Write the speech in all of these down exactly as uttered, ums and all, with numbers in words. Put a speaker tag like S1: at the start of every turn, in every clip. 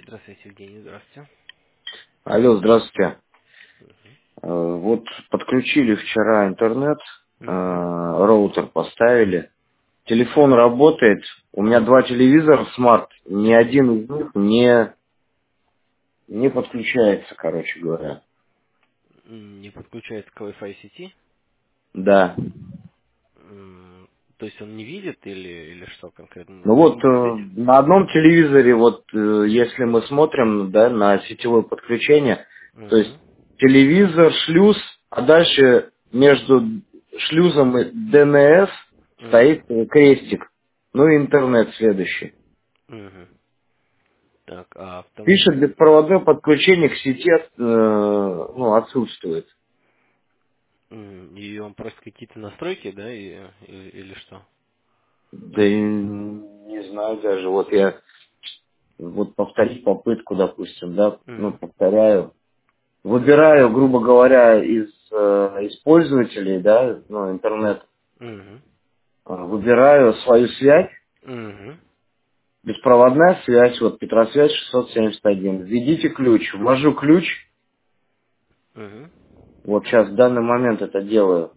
S1: Здравствуйте, Евгений, здравствуйте.
S2: Алло, здравствуйте. Э, Вот подключили вчера интернет, э,
S1: Угу.
S2: роутер поставили. Телефон работает. У меня два телевизора смарт. Ни
S1: Угу.
S2: один из них не, не подключается, короче говоря.
S1: Не подключается к Wi-Fi сети.
S2: Да.
S1: М, То есть он не видит или, или что конкретно?
S2: Ну
S1: Вы
S2: вот
S1: не
S2: э,
S1: видите?
S2: на одном телевизоре, вот э, если мы смотрим, да, на сетевое подключение, то есть
S1: Угу.
S2: телевизор, шлюз, а дальше между шлюзом и д эн эс
S1: Угу.
S2: стоит э, крестик. Ну и интернет следующий.
S1: Угу. Так, а потому что...
S2: Пишет, беспроводное подключение к сети э, ну, отсутствует.
S1: м, И он просит какие-то настройки, да, и, или, или что?
S2: Да и не знаю даже, вот я вот повторить попытку, допустим, да, ну,
S1: Угу.
S2: повторяю. Выбираю, грубо говоря, из э, использователей, да, ну, интернет,
S1: Угу.
S2: э, выбираю свою связь,
S1: Угу.
S2: беспроводная связь, вот Петросвязь шестьсот семьдесят один. Введите ключ, ввожу ключ,
S1: Угу.
S2: вот сейчас в данный момент это делаю.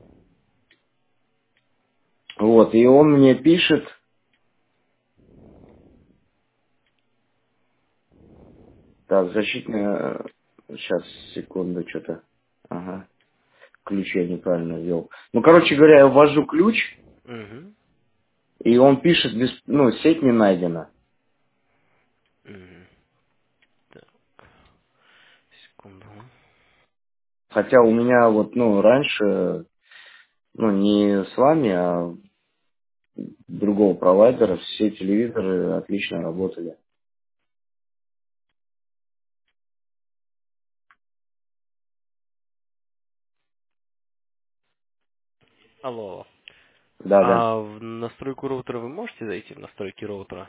S2: Вот, и он мне пишет, так, защитная, сейчас, секунду, что-то, ага, ключ я неправильно ввел. Ну, короче говоря, я ввожу ключ,
S1: Угу.
S2: и он пишет, без, ну, сеть не найдена.
S1: Угу. Так, секунду.
S2: Хотя у меня вот, ну, раньше, ну, не с вами, а другого провайдера, все телевизоры отлично работали.
S1: Алло.
S2: Да, да.
S1: А в настройку роутера вы можете зайти в настройки роутера?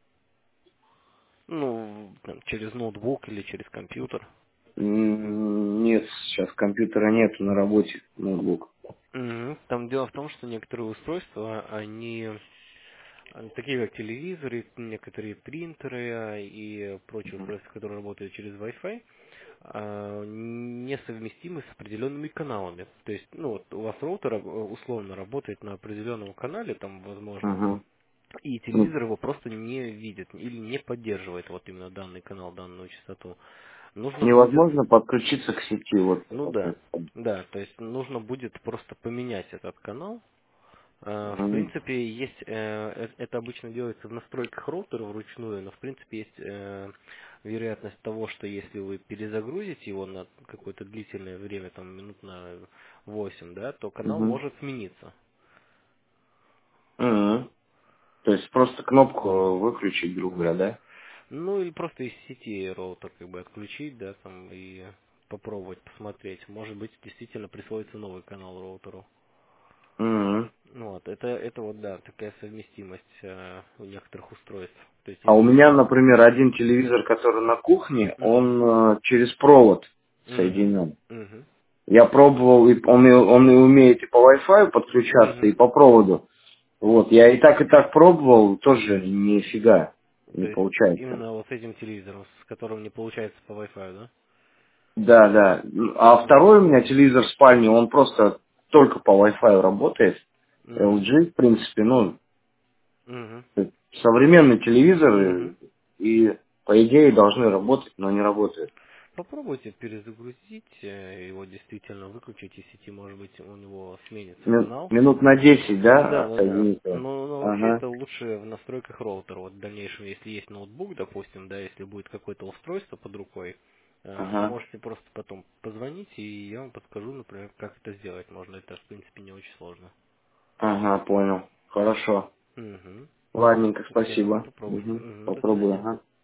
S1: Ну, там, через ноутбук или через компьютер.
S2: М, Нет, сейчас компьютера нету на работе, ноутбук.
S1: Мгм. Там дело в том, что некоторые устройства, они э, такие как телевизоры, некоторые принтеры а, и прочие устройства, которые работают через Wi-Fi, а, несовместимы с определенными каналами. То есть, ну вот у вас роутер э, условно работает на определенном канале, там, возможно,
S2: Ага.
S1: и
S2: Ну,
S1: телевизор его просто не видит или не поддерживает вот именно данный канал, данную частоту. Нужно будет.
S2: невозможно подключиться к сети, вот.
S1: Ну да, да, то есть нужно будет просто поменять этот канал. Э, В
S2: Мгм.
S1: принципе, есть, э, э, это обычно делается в настройках роутера вручную, но в принципе есть э, вероятность того, что если вы перезагрузите его на какое-то длительное время, там минут на восемь, да, то канал
S2: Мгм.
S1: может смениться.
S2: Мгм. То есть просто кнопку выключить, грубо говоря, да?
S1: Ну или просто из сети роутер как бы отключить, да, там и попробовать посмотреть. Может быть, действительно присвоится новый канал роутеру.
S2: Мгм.
S1: Ну вот, это, это вот, да, такая совместимость э, у некоторых устройств. То есть,
S2: А у
S1: если
S2: меня,
S1: вы...
S2: например, один телевизор, который на кухне,
S1: Угу,
S2: он э, через провод
S1: угу,
S2: соединен.
S1: угу,
S2: Я пробовал, и он, и- он и умеет и по Wi-Fi подключаться, и
S1: угу.
S2: по проводу. Вот, я и так, и так пробовал, тоже нифига не
S1: То есть,
S2: получается.
S1: именно вот с этим телевизором, с которым не получается по Wi-Fi, да?
S2: Да, да. А
S1: Угу,
S2: второй у меня телевизор в спальне, он просто только по Wi-Fi работает.
S1: угу,
S2: эл джи, в принципе, ну,
S1: угу,
S2: современный телевизор,
S1: угу.
S2: и, по идее, должны работать, но не работают.
S1: Попробуйте перезагрузить э, его, действительно выключить из сети, может быть, у него сменится
S2: Мин-
S1: канал.
S2: Минут на десять, да,
S1: Да, да, да.
S2: отсоединить его?
S1: Но, но вообще
S2: Ага,
S1: это лучше в настройках роутера. Вот в дальнейшем, если есть ноутбук, допустим, да, если будет какое-то устройство под рукой, э,
S2: ага,
S1: можете просто потом позвонить, и я вам подскажу, например, как это сделать. Можно, это, в принципе, не очень сложно.
S2: ага, понял. Хорошо.
S1: Угу.
S2: Ладненько,
S1: Все,
S2: спасибо.
S1: попробуйте.
S2: Угу.
S1: Мгм, до
S2: Попробую,
S1: свидания.
S2: ага.